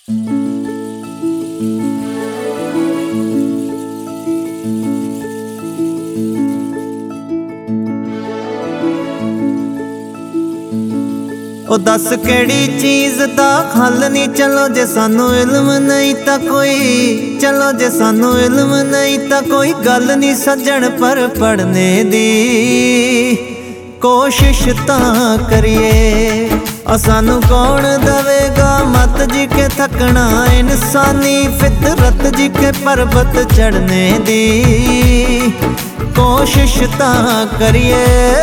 ओ दस केड़ी चीज़ दा हल नहीं। चलो जे सानू इल्म नहीं ता कोई, चलो जे सानू इल्म नहीं ता कोई गल नहीं सज्जन पर पढ़ने दी कोशिश तां करिए। सानू कौन दवेगा मत जी के थकना, इंसानी फितरत जी के पर्वत चढ़ने दी कोशिश तां करिए।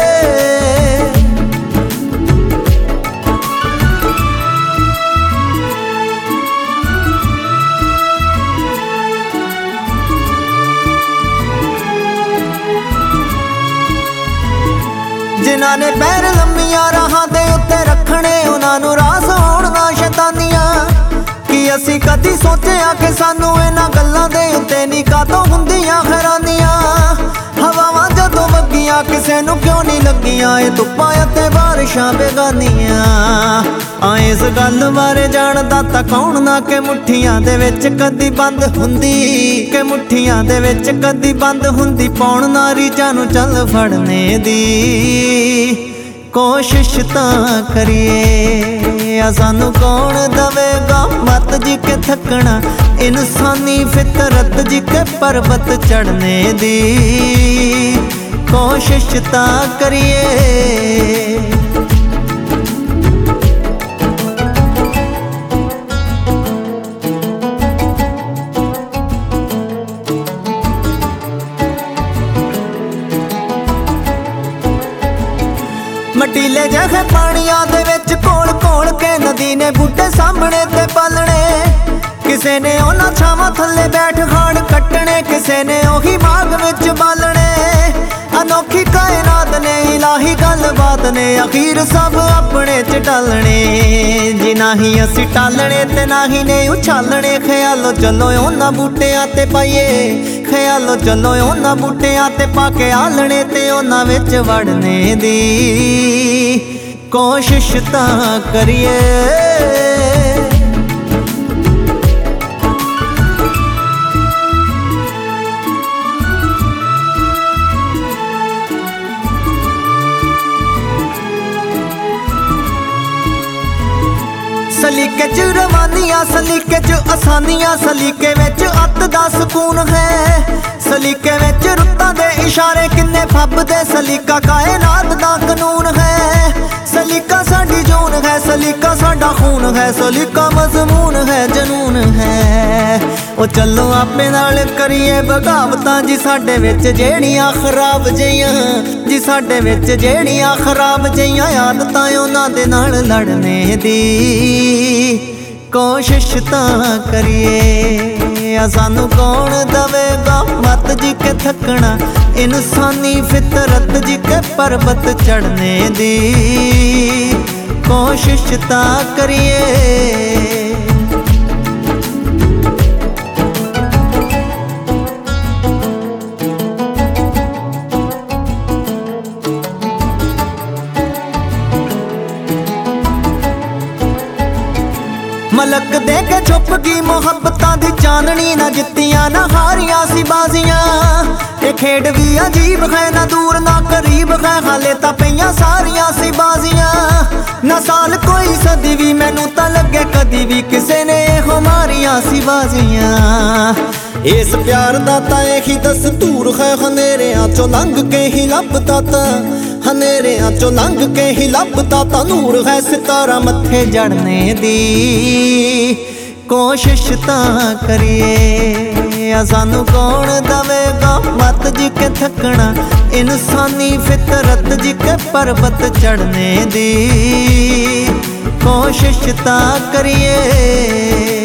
जिन्हां ने पैर लंबियां राहां दे उत्ते रखने, उन्हां नूं रास होण ना शैतानियां। कि असीं कदी सोचिया कि सानू इन्हां गल्लां दे उत्ते नहीं कातों हुंदियां हैरानियां। हवावां जदों वगियां किसे नूं क्यों नहीं लगियां, ए धुप्पां अते बारिशां बेगानियां। इस गल बारे जानदा तां कौन ना कि मुठियां दे विच कदी बंद हुंदी, कि मुठियां दे विच कदी बंद हुंदी पौण ना रीझां नूं चल फड़ने दी कोशिश तां करिए। सानू कौन दवेगा मत जी के थकना, इंसानी फितरत जी के पर्वत चढ़ने दी कोशिश तां करिए। मटीले जहे पानियां दे विच कोल कोल के नदी ने बूटे सामने ते पालने। किसे ने उन्हां छावां थल्ले बैठ खाड़ कट्टने, किसे ने ओही बाग विच बालने। अनोखी कायनात ने इलाही गलबात ने अखीर सब अपने च टालने। जी ना ही असी टालने ते ना ही ने उछालने। ख्यालो चलो उन्हां बूटियां ते पाइए, ख्यालो चलो उन्हां बूटियां ते पाके आलने ते उन्हां विच वड़ने दी कोशिश तां करिए। सलीके च रवानियां, सलीके च आसानियां, सलीके विच अत दा सुकून है। सलीके विच रुत्तां दे इशारे किन्ने फबदे, सलीका कायनात दा कानून है। सलीका साडी जून है, सलीका साडा खून है, सलीका मजमून है जनून है। ओ चलो आपे नाल करिए बगावतां जी साडे विच जेहड़ियां खराब जिहियां, जी साडे विच जेहड़ियां खराब जिहियां आदतां उन्हां दे नाल लड़ने दी कोशिश तां करिए। सानू कौन दवेगा मत जी के थकना, इंसानी फितरत जी के पर्वत चढ़ने दी कोशिश तां करिए। मलक दे के छुप गई मुहब्बतां दी चांदनी, ना जित्तियां ना हारियां सी बाजियां। ये खेड भी अजीब है, ना दूर ना करीब है, हाले तां पईयां सारियां सी बाजियां। ना साल कोई सदी भी मैनू तां लगे कदी भी किसे ने हमारियां सी बाजियां। इस प्यार दा तां यही दस्तूर है, हनेरियां चों लंघ के ही लभदा तां, हनेरियां चों लंघ के ही लभदा तां नूर है सितारा मत्थे जड़ने दी कोशिश तां करिए। सानू कौन दवेगा मत जी के थकना, इंसानी फितरत जी के पर्वत चढ़ने दी कोशिश तां करिए।